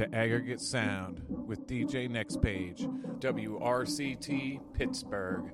to Aggregate Sound with DJ Next Page, WRCT Pittsburgh.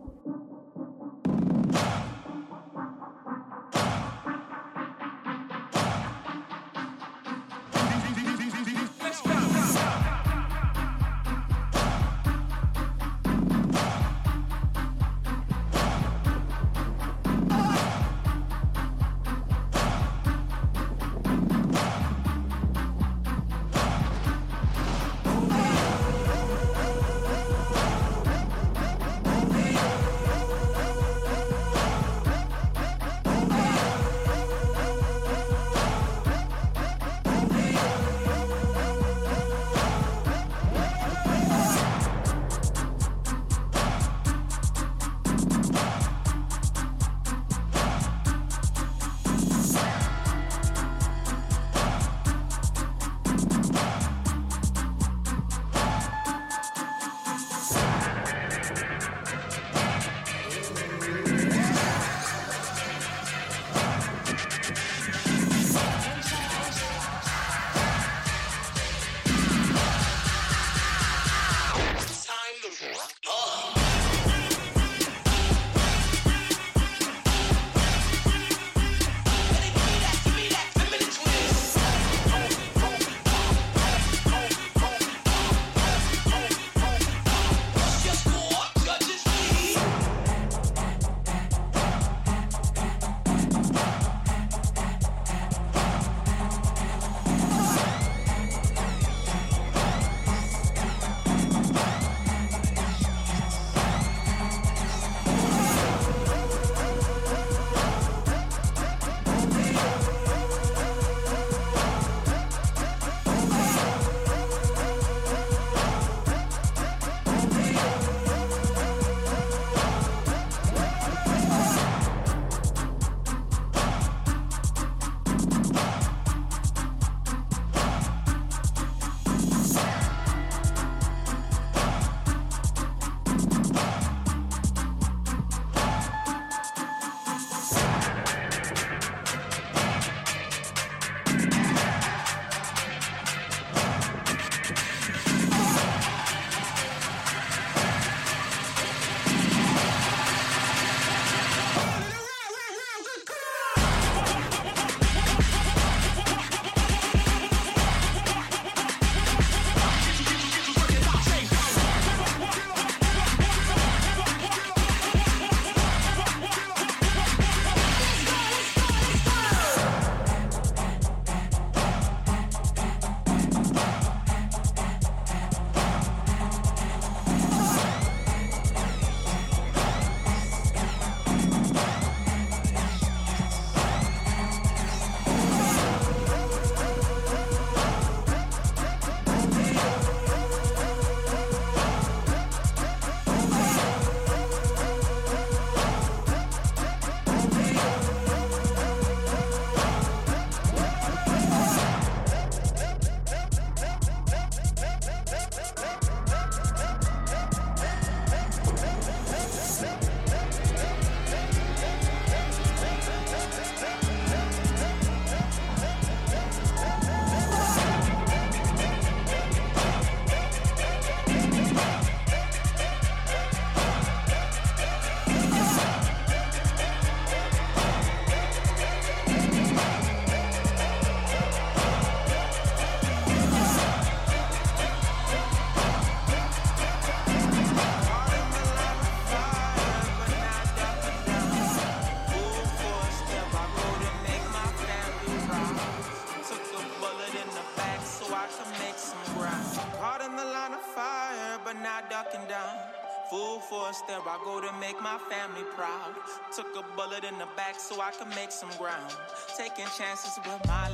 I go to make my family proud. Took a bullet in the back so I can make some ground. Taking chances with my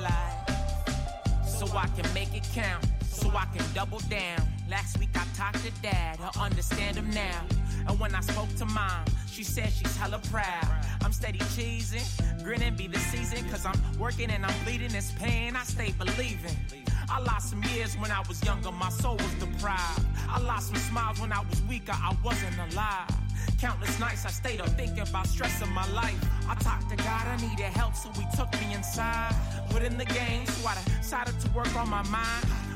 life so I can make it count, so I can double down. Last week I talked to dad, I understand him now. And when I spoke to mom, she said she's hella proud. I'm steady cheesing, grinning be the season, cause I'm working and I'm bleeding this pain, I stay believing. I lost some years when I was younger, my soul was deprived. I lost some smiles when I was weaker, I wasn't alive. Countless nights I stayed up thinking about stress in my life. I talked to God, I needed help, so he took me inside. Put in the game, so I decided to work on my mind.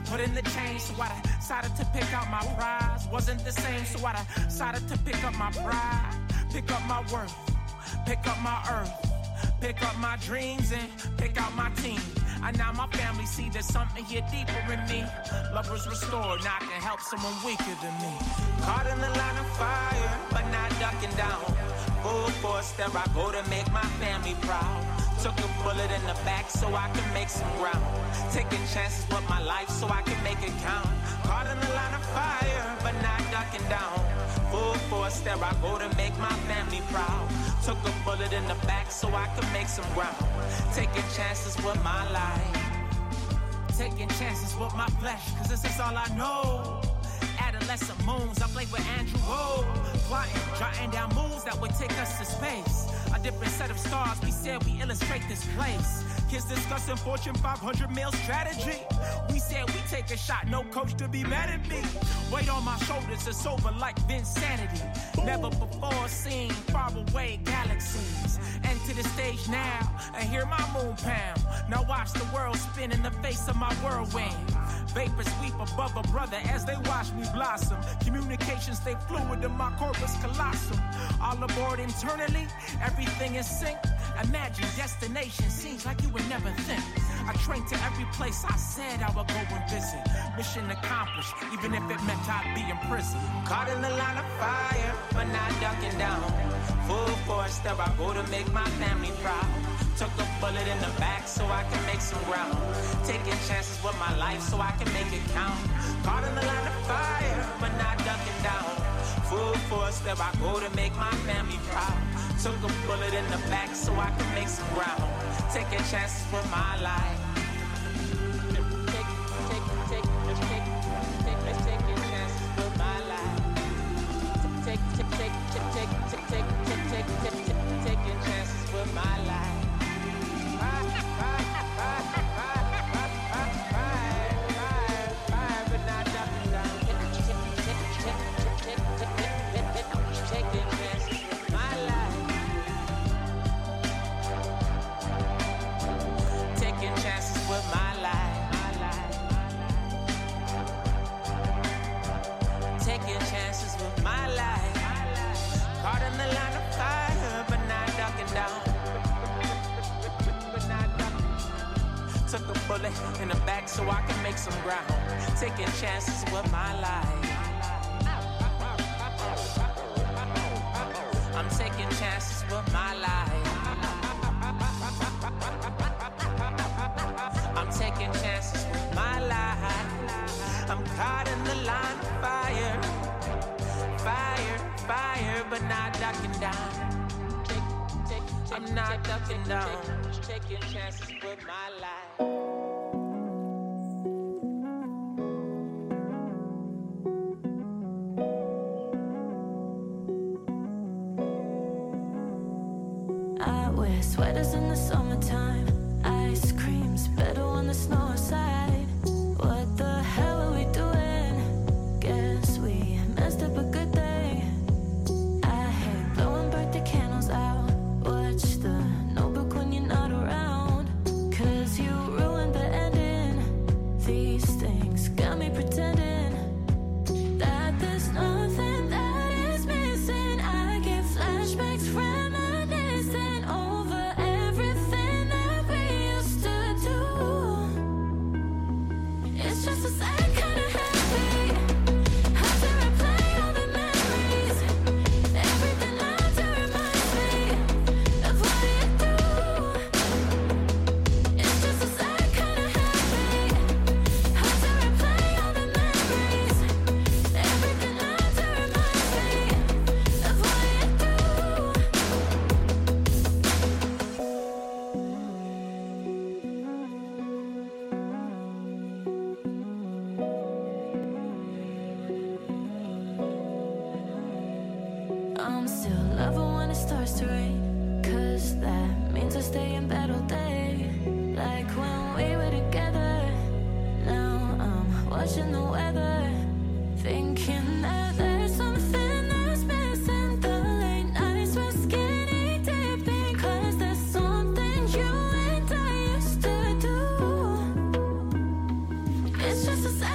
put in the change, so I decided to pick out my prize. Wasn't the same, so I decided to pick up my pride, pick up my worth, pick up my earth, pick up my dreams and pick out my team. And now my family see there's something here deeper in me. Love was restored, now I can help someone weaker than me. Caught in the line of fire, but not ducking down. Full force, there I go to make my family proud. Took a bullet in the back so I can make some ground. Taking chances with my life so I can make it count. Caught in the line of fire, but not ducking down. Full force, there I go to make my family proud. Took a bullet in the back so I can make some ground. Taking chances with my life. Taking chances with my flesh, cause this is all I know. Adolescent moons, I played with Andrew O. Plotting, jotting down moves that would take us to space. A different set of stars, we said we illustrate this place. Kids discussing Fortune 500 mil strategy. We said we take a shot, no coach to be mad at me. Weight on my shoulders is sober like Vinsanity. Never before seen faraway galaxies. Enter the stage now and hear my moon pound. Now watch the world spin in the face of my whirlwind. Vapors sweep above a brother as they watch me blossom. Communication stay fluid in my corpus colossal. All aboard internally, everything is synced. Imagine destination seems like you would never think. I trained to every place I said I would go and visit. Mission accomplished, even if it meant I'd be in prison. Caught in the line of fire, but not ducking down. Full force, there I go to make my family proud. Took a bullet in the back so I can make some ground. Taking chances with my life so I can make it count. Caught in the line of fire, but not ducking down. Full force, there I go to make my family proud. Took a bullet in the back so I can make some ground. Taking chances with my life. Taking chances with my life. Taking chances with my life. In the back so I can make some ground. Taking chances with my life. I'm taking chances with my life. I'm taking chances with my life. I'm caught in the line of fire. Fire, fire, but not ducking down. I'm not ducking down. Taking chances with my life. Sweaters in the summertime, ice cream's better when the snow aside. What the hell are we doing? Guess we messed up a good day. I hate blowing birthday candles out. Watch the notebook when you're not around. Cause you ruined the ending. These things got me pretending that there's nothing that is missing. I get flashbacks reminiscing over everything that we used to do. It's just a sad kind of happy. How to replay all the memories. Everything lies to remind me of what it do. It's just a sad kind of happy. How to replay all the memories. Everything lies to remind me of what it do. I'm still loving when it starts to rain. Cause that means I stay in bed all day. Like when we were together. Now I'm watching the weather. Thinking that there's something that's missing. The late nights were skinny dipping. Cause there's something you and I used to do. It's just a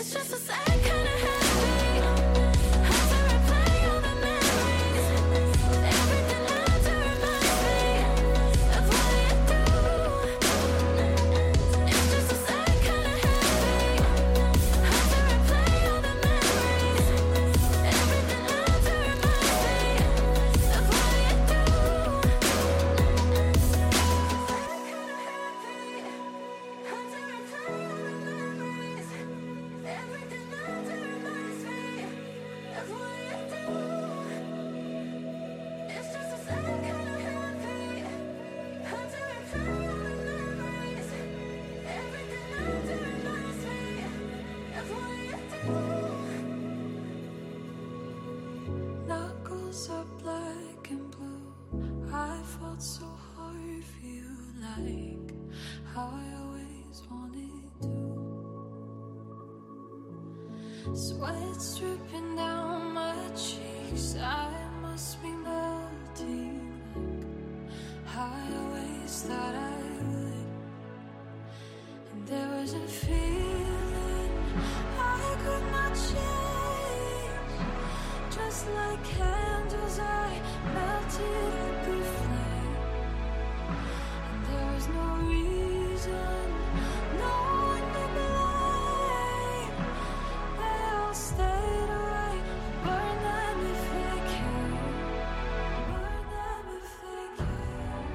Sweat's dripping down my cheeks. I must be melting like how I always thought I would. And there was a feeling I could not change. Just like candles, I melted at the flame. And there was no reason, no one to blame. They all stayed away. Burn them if they can. Burn them if they can.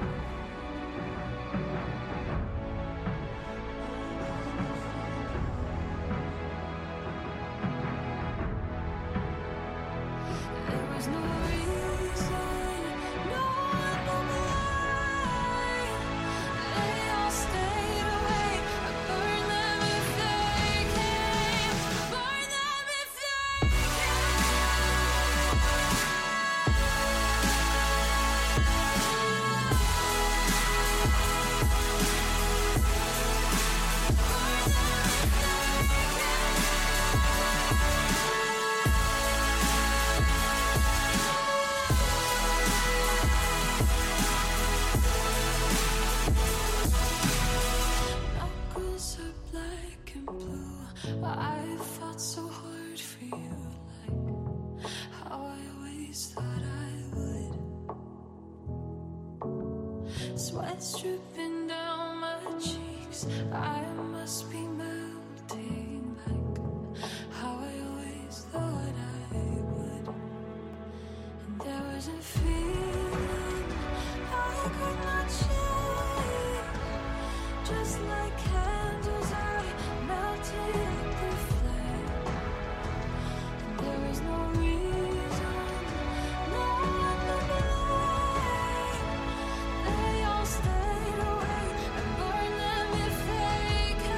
There was no reason, no one to blame. They all stayed away. I burn them if they can. Burn them if they Knuckles are black and blue. I fought so hard for you, like how I always thought I would. Sweat's dripping down my cheeks. I must be melting, like how I always thought I would. And there was a feeling I could not change. Just like candles, I melted at the flame. And there was no reason, no one to blame. They all stayed away. I burn them if they can.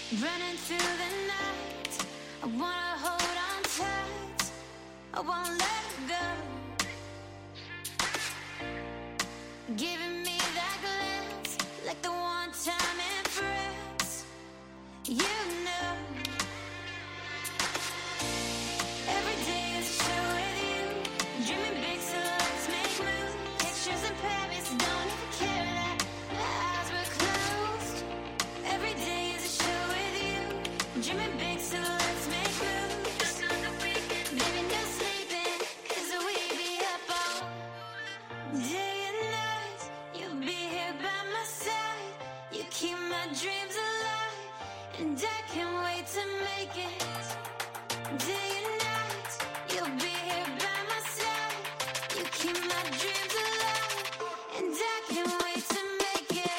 Running through the night, I wanna hold on tight, I won't let go. Giving me that glance, like the one time in France, you know. Every day is a show with you, dreaming big so let's make moves. Pictures in Paris, don't even care that our eyes were closed. Every day is a show with you, dreaming big so let's make moves. Baby, no sleeping, 'cause we be up all day and night. You'll be here by my side, you keep my dreams alive, and I can't wait to make it. Day and night, you'll be here by my side, you keep my dreams alive, and I can't wait to make it.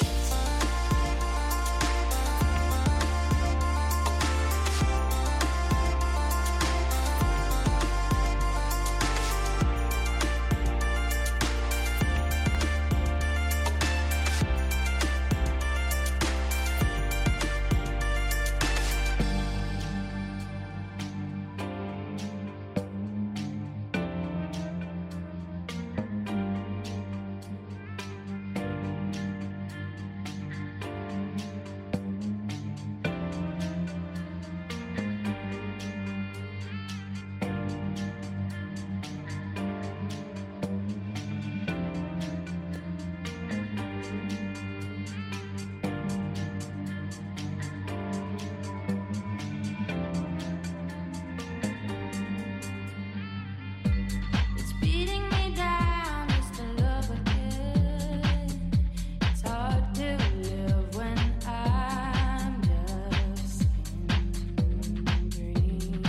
It's beating me down just to love again. It's hard to live when I'm just in dreams.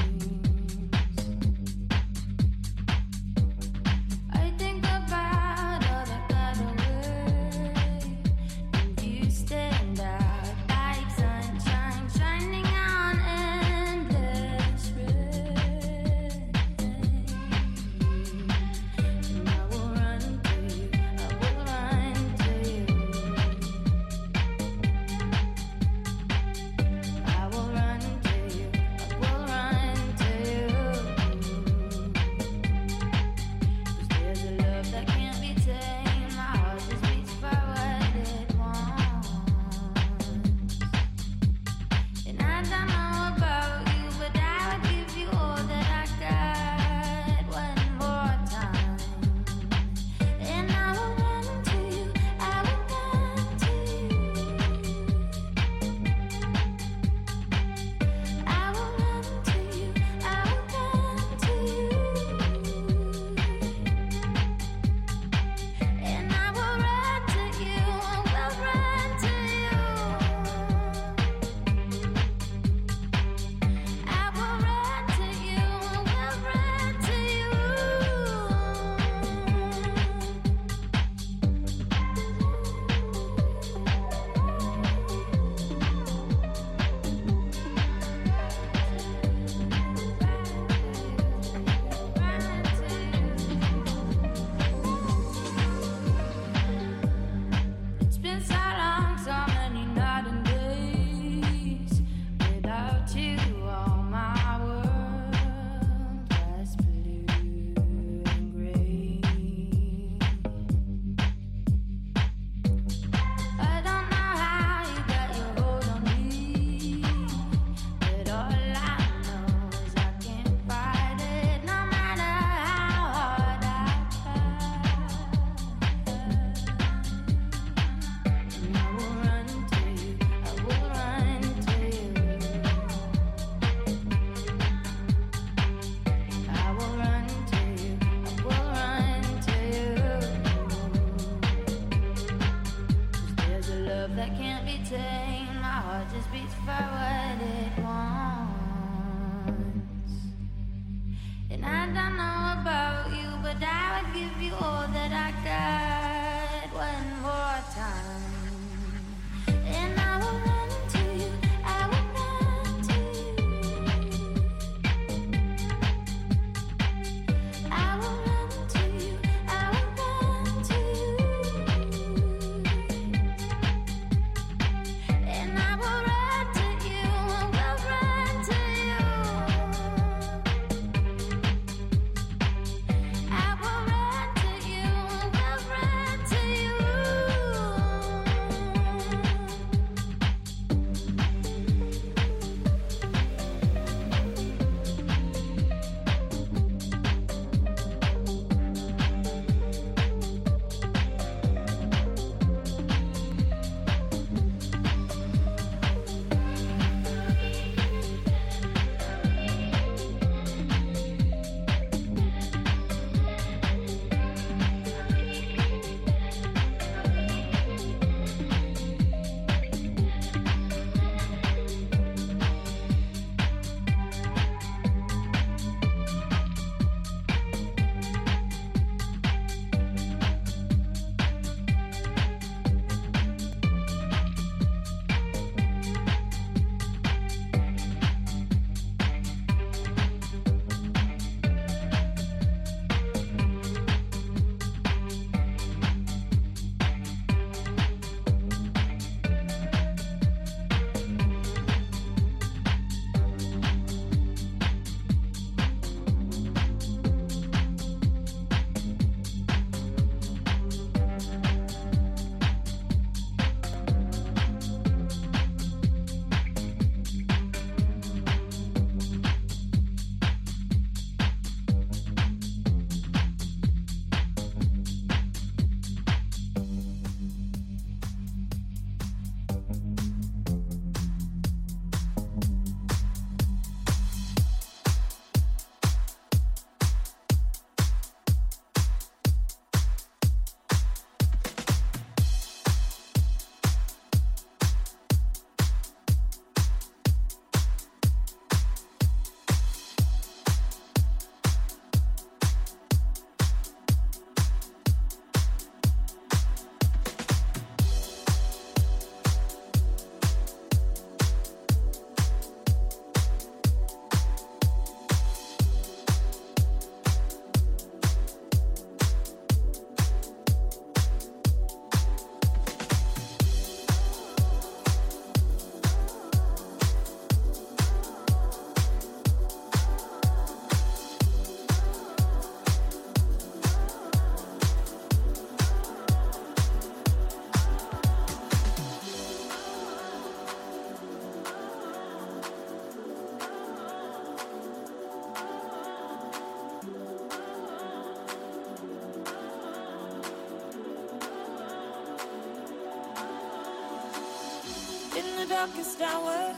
I think about all that got away, and you stand out like sunshine shining on endless rain. And I will run to you, I will run to you. I will run to you, I will run to you. 'Cause there's a love that can't be tamed, my heart just beats for what it wants. And I don't know about you, but I would give you all that I got one more time. And I will run to you, I will run to you. I will run to you, I will run to you. And I will run to you, I will run to you. I will run to you, I will run to you. It's been so long, so many nights and days without you. All my world was blue and gray. I don't know how you got your hold on me, but all I know is I can't fight it, no matter how hard I try. And I will run to you, I will run to you. I will run to you, I will run to you. 'Cause there's a love that can't be tamed, my heart just beats for what it wants. And I don't know about you, but I would give you all that I got one more time. And I will run to you, I will run to you. I will run to you, I will run to you. And I will run to you, I the darkest hour,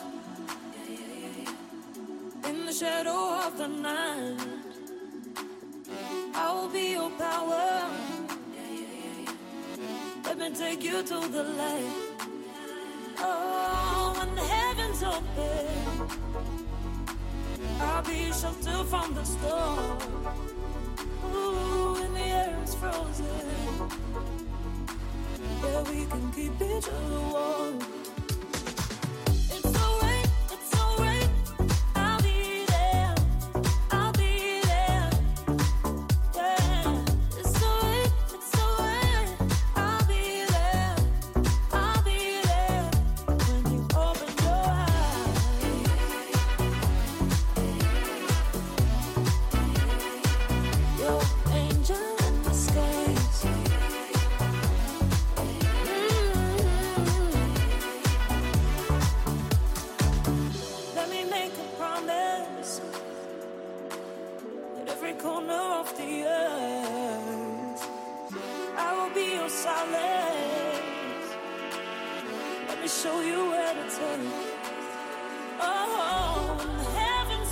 in the shadow of the night, I will be your power. Let me take you to the light. Oh, when the heavens open, I'll be shelter from the storm. Ooh, when the air is frozen, yeah, we can keep each other warm. It's alright, it's alright. I'll be there, I'll be there. Yeah, it's alright, it's alright. I'll be there, I'll be there. When you open your eyes, your angel in disguise. Let me make a promise that every corner of the earth, I will be your solace. Let me show you where to turn. Oh, when the heavens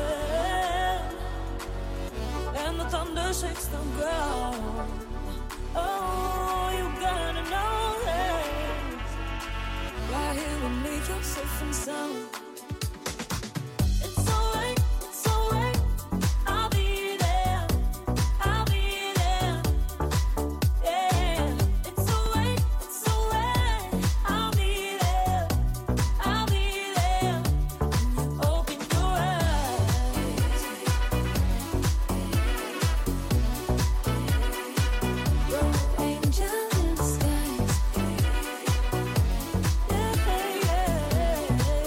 open and the thunder shakes the ground. Oh, you gotta know this. Right here with me, you're safe and sound. It's alright, it's alright. I'll be there, I'll be there. Yeah, it's alright, it's alright. I'll be there, I'll be there. Open your eyes. Your angel in disguise. Yeah, yeah.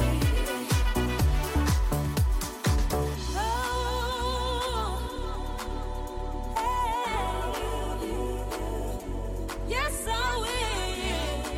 Oh, hey. Yes, I will.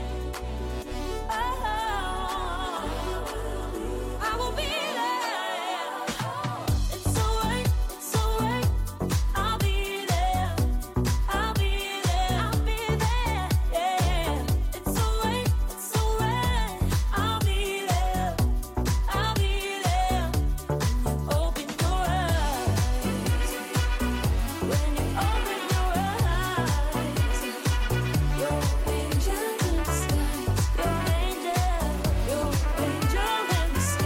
Oh, I will be there. It's alright, it's alright. I'll be there, I'll be there, I'll be there. Yeah, it's alright, I'll be there, I'll be there. Open your eyes. When you open your eyes, your angel in disguise, your angel in disguise.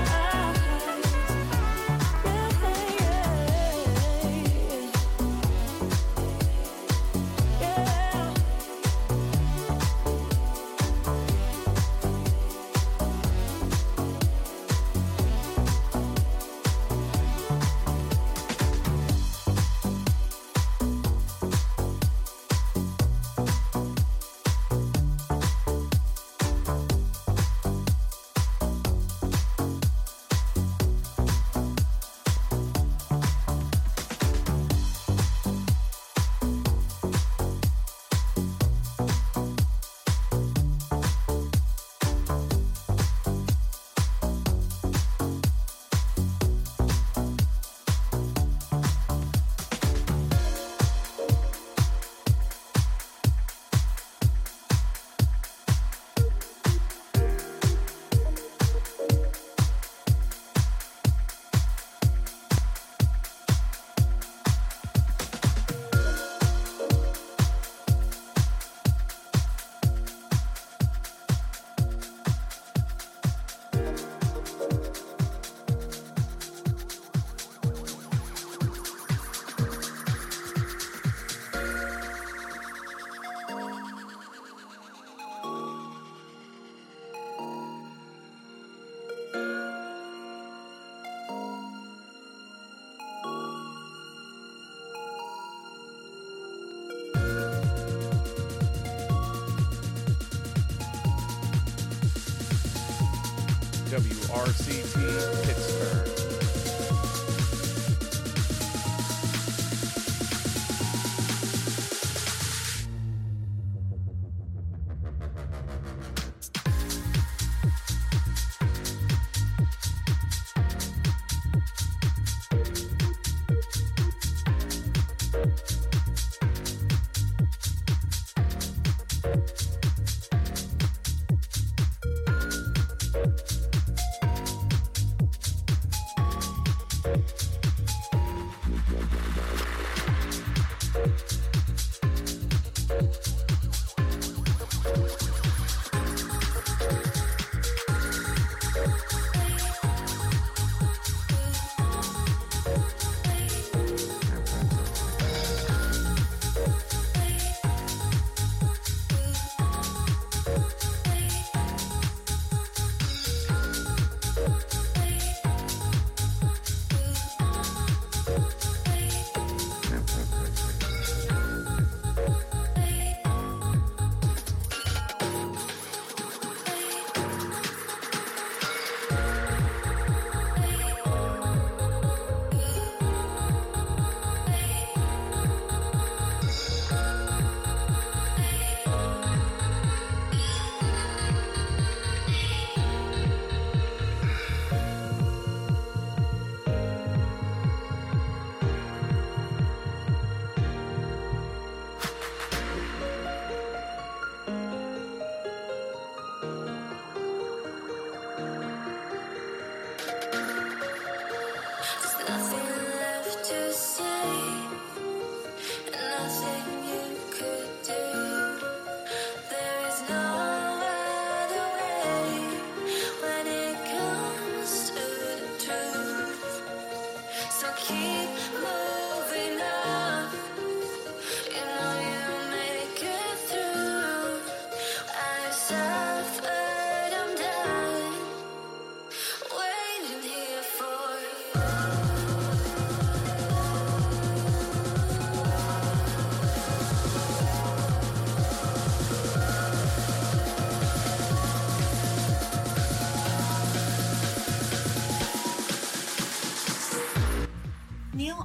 WRCT Pittsburgh.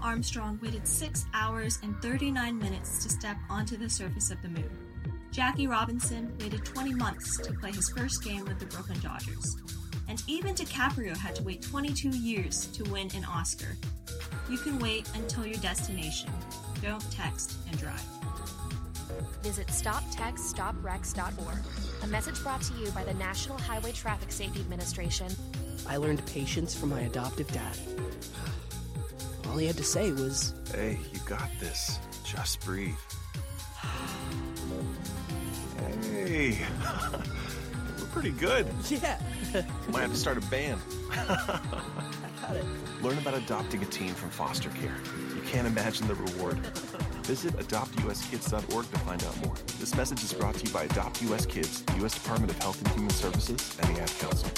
Armstrong waited 6 hours and 39 minutes to step onto the surface of the moon. Jackie Robinson waited 20 months to play his first game with the Brooklyn Dodgers. And even DiCaprio had to wait 22 years to win an Oscar. You can wait until your destination. Don't text and drive. Visit StopTextStopWrecks.org. A message brought to you by the National Highway Traffic Safety Administration. I learned patience from my adoptive dad. All he had to say was, "Hey, you got this. Just breathe." Hey, we're pretty good. yeah. Might have to start a band. I got it. Learn about adopting a teen from foster care. You can't imagine the reward. Visit adoptuskids.org to find out more. This message is brought to you by Adopt US Kids, the U.S. Department of Health and Human Services, and the Ad Council.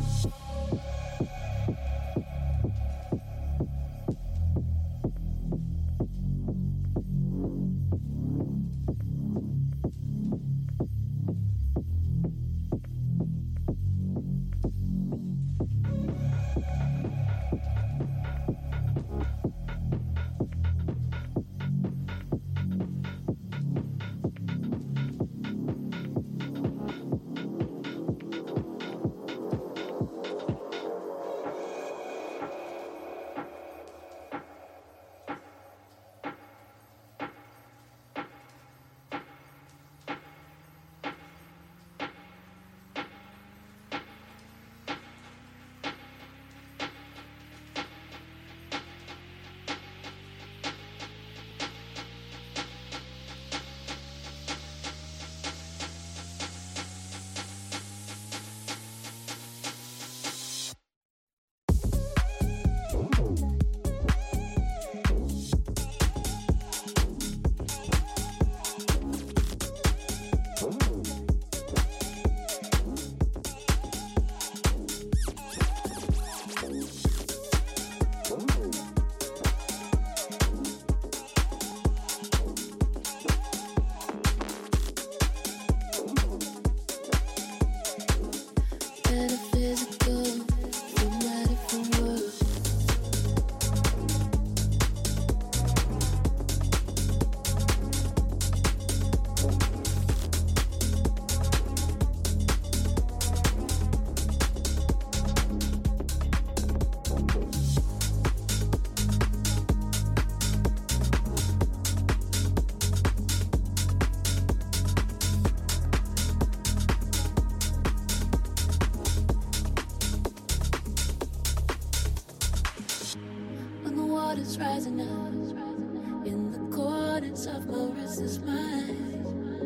water's rising up in the corners of my restless mind,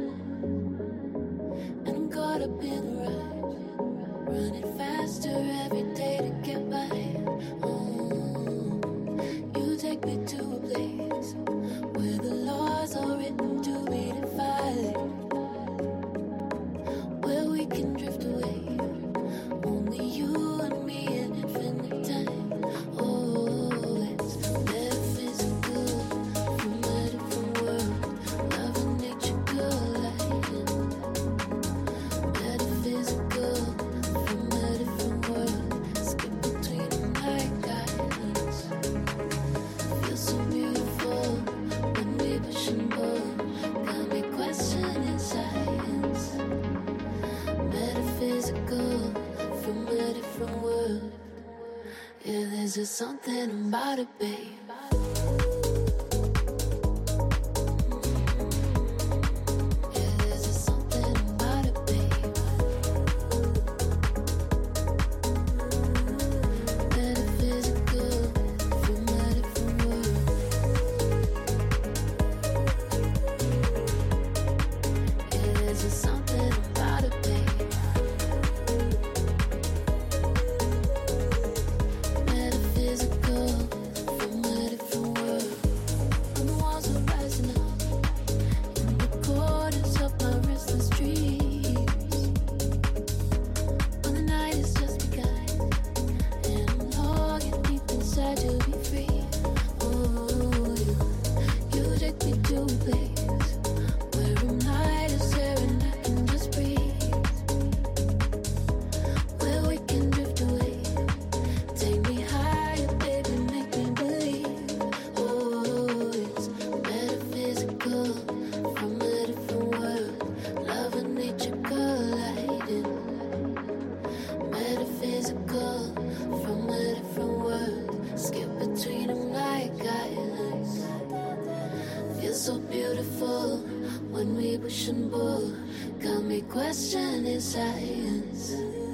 and I'm caught up in the rush, running faster every day to get by. You take me to a place where the laws are written to be defied, where we can drift away, only you and me in infinite time. There's just something about it, babe. So beautiful when we push and pull, got me questioning science,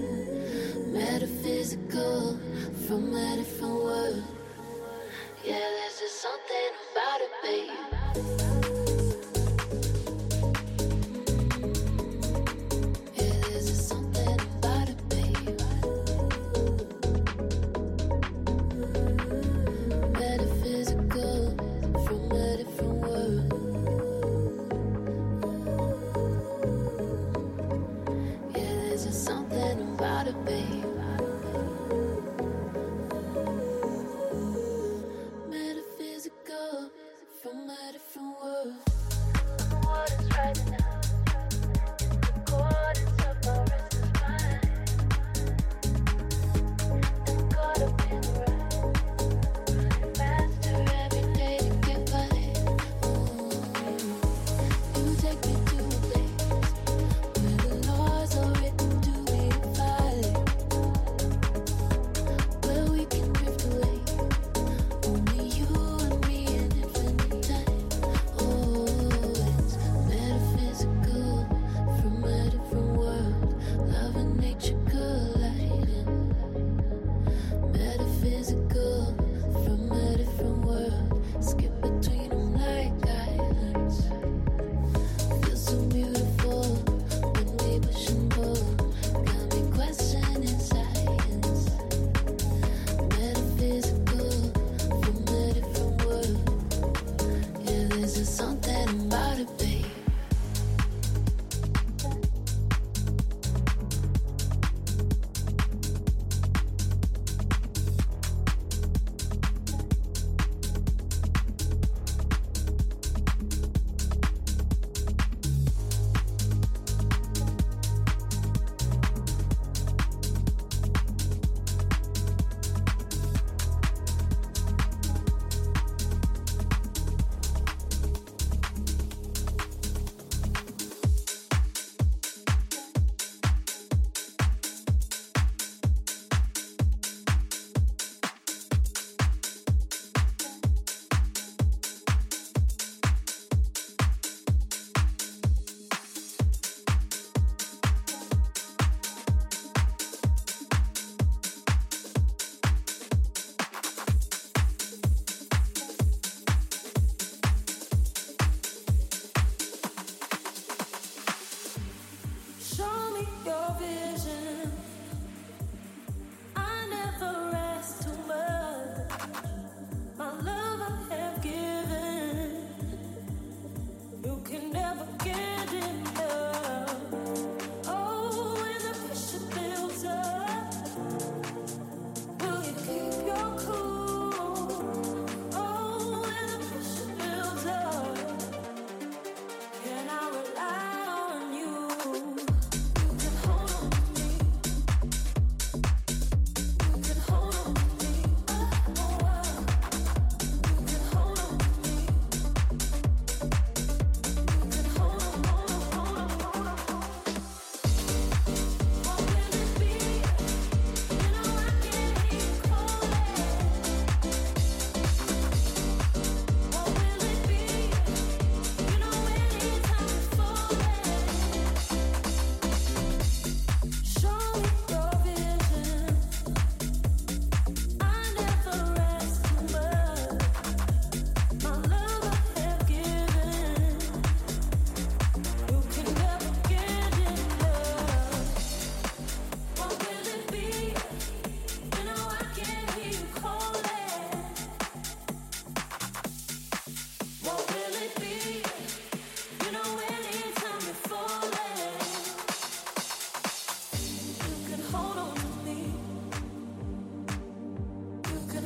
metaphysical from a different world. Yeah, there's just something about it, babe. Something about it, babe.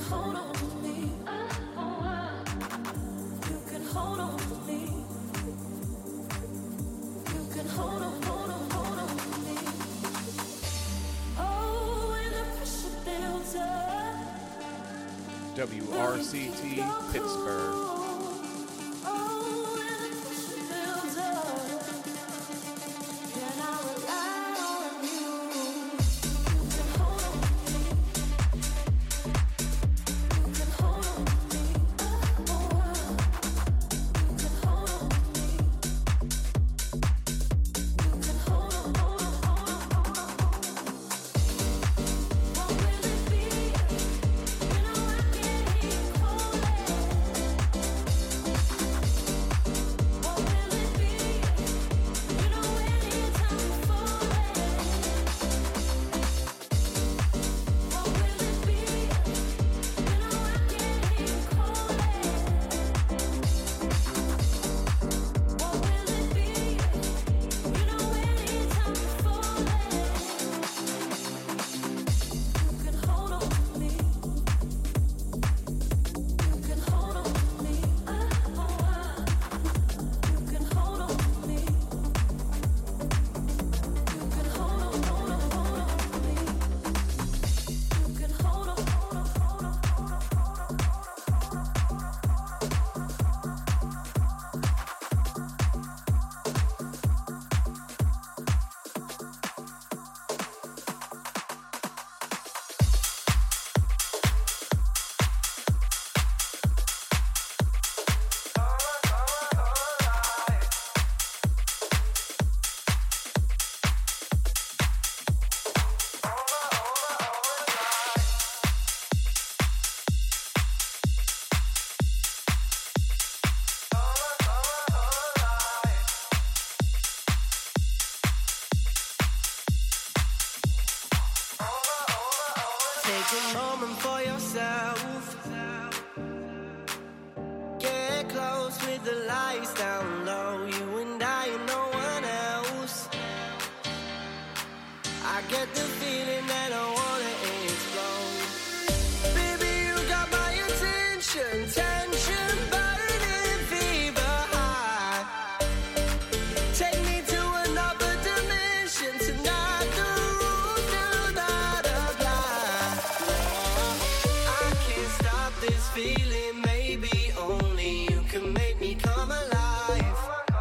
hold on to me. You can hold on to me. You can hold on to me. Oh, when the pressure builds up. WRCT Pittsburgh. Take a moment for yourself. Get close with the lights down low. You and I and no one else. I get the feeling that I wanna explode. Baby, you got my attention. Tension burning, fever high. Take me to another dimension tonight. The roof till not apply. I can't stop this feeling. Maybe only you can make me come alive.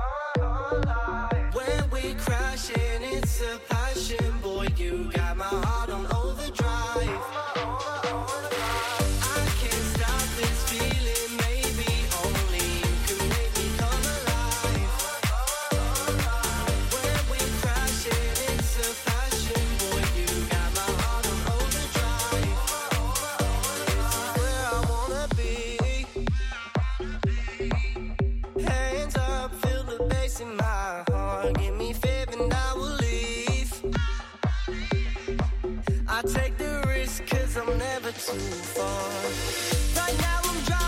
When we crashing, it's a passion. Boy, you got my heart on overdrive. I can't stop this feeling. Maybe only you can make me come alive. When we crashing, it's a passion. Boy, you got my heart on overdrive. This is where I wanna be. Hands up, feel the bass in my heart. Give me faith and I will leave. I take the risk 'cause I'm never too far. Right now I'm driving.